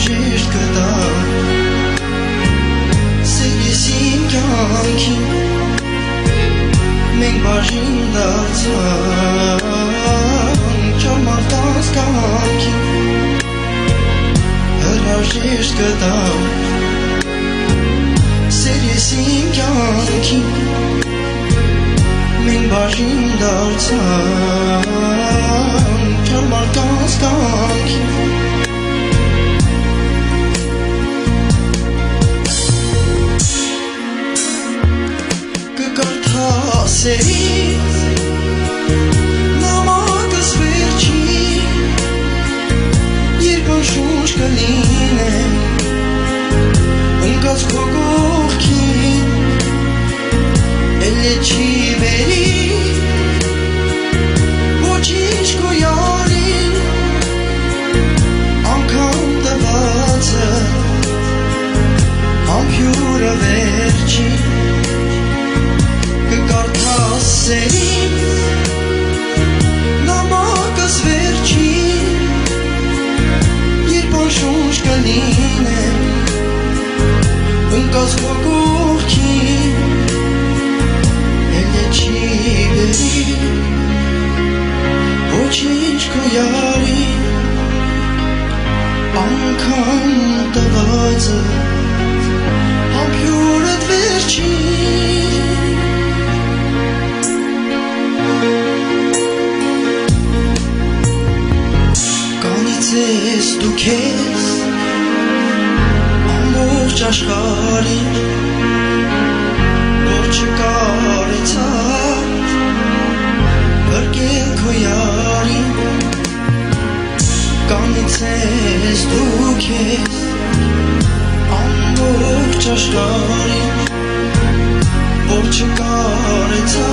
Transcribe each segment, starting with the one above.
Հրաժեշտ կտա Սիրիս իմ կյանքին Մենք բաժին դարձանք Չար մարդկանց կյանքին Հրաժեշտ կտա Սիրիս իմ կյանքին Մենք բաժին դարձանք Չար մարդկանց կյանքին Սերից նամակս վերջի Երկան շունչ կլինեմ Ընկած քո կողքին Էլ չի բերի Ոչինչ քո յարին Անգամ տվածը Համբյուրը վերջի Սերին նամակս վերջի Երբան շունչ կլինեմ Ընկած քո կողքին Էլ չի բերի Ոչինչ քո յարին Անգամ տվածը Համբյուրդ վերջին Ես դու քեզ ամբողջ աշխարհին որ չկարեցա բրկել քո յարին կանիցես դու քեզ ամբողջ աշխարհին որ չկարեցա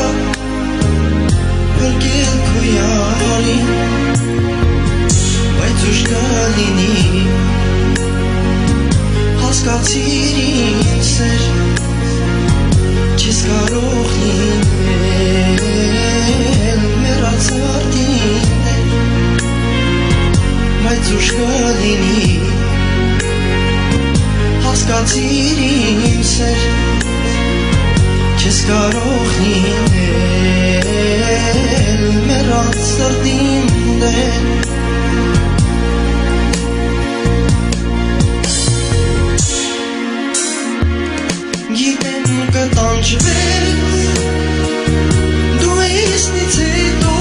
բրկել քո յարին Բայց ուշ կլինի Հասկացիր ինձ սեր Չես կարող լինել Մեռացար դինել Բայց ուշ կլինի Հասկացիր ինձ սեր Չես կարող լինել Մեռացար դինել Կտանջվես դու իսնից հետո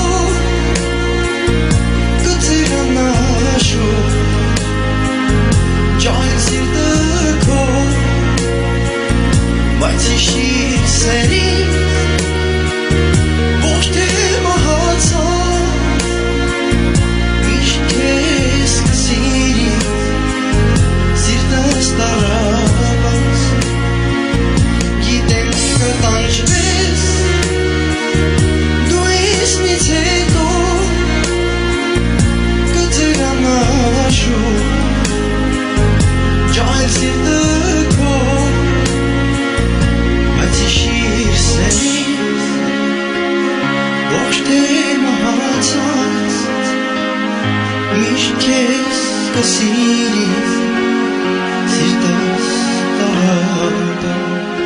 կծերանաշու ջահել սիրտը քո բայց հիշիր սերին ոչ թե մահացա միշտ քեզ կսիրի սիրտս տարաբաց Կտանջվես դու իսնից հետո կծերանաշու ջահել սիրտը քո բայց հիշիր սերին ոչ թե մահացած միշտ քեզ կսիրի սիրտս տարաբաց